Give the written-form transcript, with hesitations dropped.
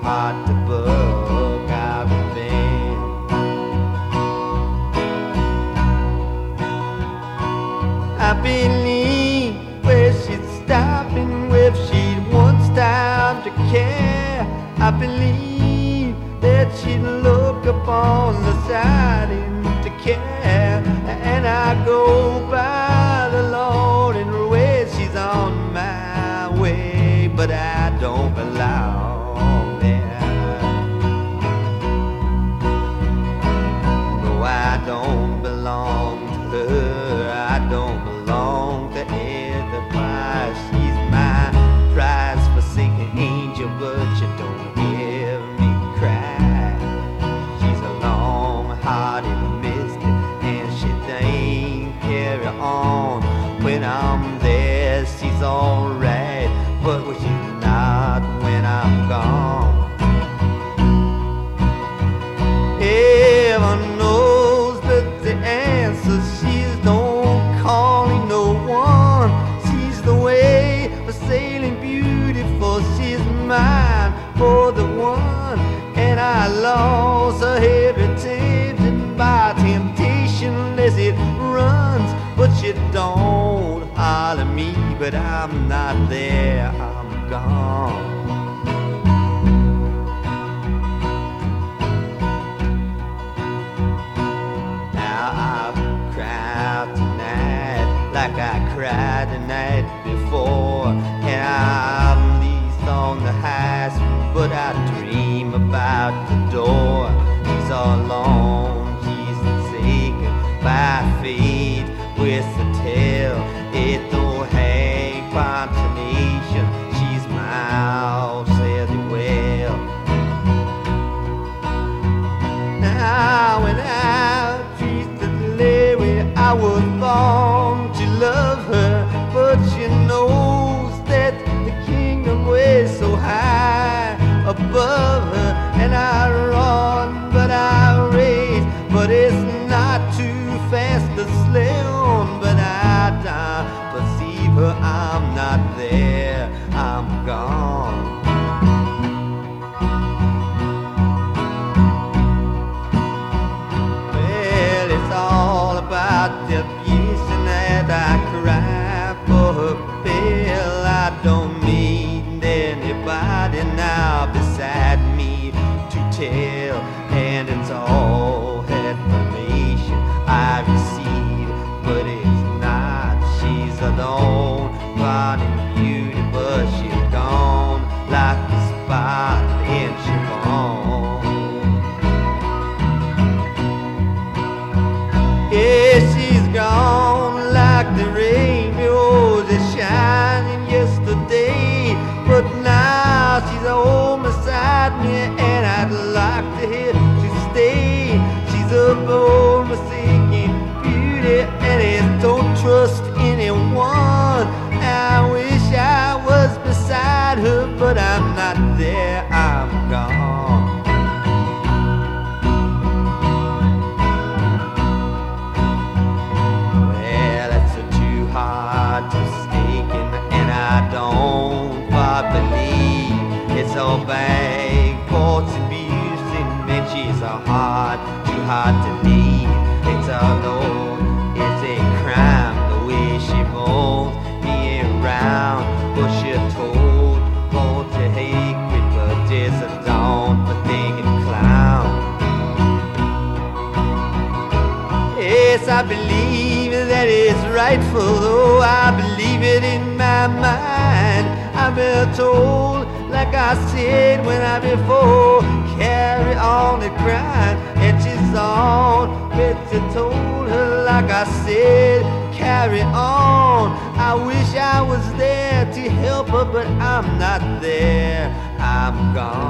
hard to bug. I've been. I believe where she'd stop and if she'd once time to care. I believe that she'd look upon the side and to care. And I go by the Lord and where she's on my way, but I don't belong there. No, I don't belong to her. I don't belong to either prize. She's my prize forsaken angel, but she don't hear me cry. She's a long-hearted mystic, and she ain't carry on. When I'm there, she's alright, but she's not when I'm gone. Heaven knows that the answer, she's don't calling no one. She's the way for sailing beautiful. She's mine for the one, and I lost her every tempted by temptation as it runs. But she don't holler me, but I'm not there, I'm gone. Now I've cried tonight like I cried the night before, and I'm least on the highest, but I dream about the door. She's all alone, she's forsaken by fate with the tail. It don't hang consolation. She's mild, said the well. Now when I treat the lady I was born to love her, but she knows that the kingdom way so high above her, and I run, but I race, but it's not too fast to slay on. But I don't perceive her, I'm not there, I'm gone. Well, it's all about the abuse and that I cry for her bill. I don't need anybody now beside me to tell, and it's all information I receive, but it's not. She's alone, finding beauty, but she's gone like a spot in chiffon. Yeah, she's gone like the rainbows that shining yesterday, but now she's home beside me, and I'd like to hear to stay. She's a bold, forsaken beauty, and it don't trust anyone. I wish I was beside her, but I'm not there, I'm gone. Well, it's too hard to stake, and I don't quite believe it's all bad courts abusing me. She's a hard, too hard to leave. It's a load, it's a crime the way she moves me around. But she told, won't you hate me, but there's a dawn for thinking clown. Yes, I believe that it's rightful, though I believe it in my mind. I've been told, like I said when I before, carry on and cry, and she's on. Betsy told her, like I said, carry on. I wish I was there to help her, but I'm not there, I'm gone.